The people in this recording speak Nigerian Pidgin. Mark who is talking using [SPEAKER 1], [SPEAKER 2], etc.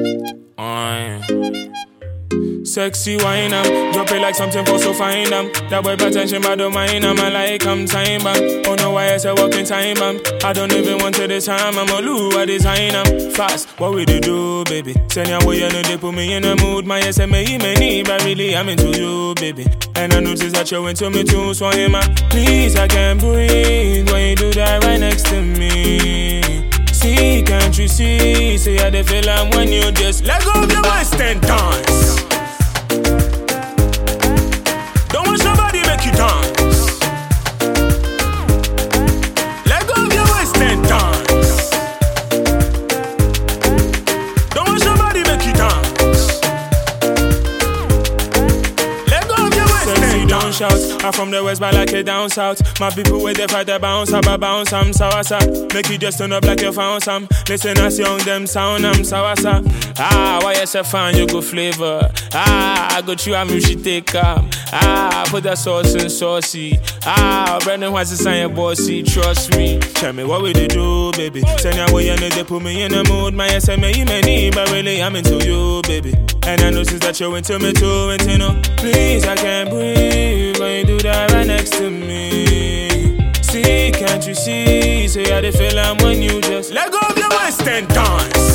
[SPEAKER 1] Sexy wine, drop it like something for so fine, that boy attention, but don't mind, I like time, oh no, why I say walking time, I don't even want to this time, I'm a loo, I design, fast, what we do, baby, send your way, you know, they put me in a mood, my SMA, many, but really, I'm into you, baby, and I notice that you're into me too, so I'm please, I can't breathe, when you do that right next to me. See, can't you see? Say how they feel when you just let go of your waist and dance. Don't want somebody make you dance. Let go of your waist and dance. Don't want somebody make you dance. Let go of your waist and dance. Shout. I'm from the west, but like it down south. My people with the fight, they bounce, I bounce, I'm sour. Make you just turn up like you found some. Listen as young them sound, I'm sour. Why you so fine, you go flavor. I got you, I'm usually take put that sauce in saucy. Brandon wants to sign your bossy, trust me. Tell me what we do, baby. Send your way, and they put me in the mood. My SMA, many, but really I'm into you, baby. And I notice that you're into me too, and you know, please, I can't breathe when you do that right next to me. See, can't you see? Say how they feel when you just let go of your waist and dance.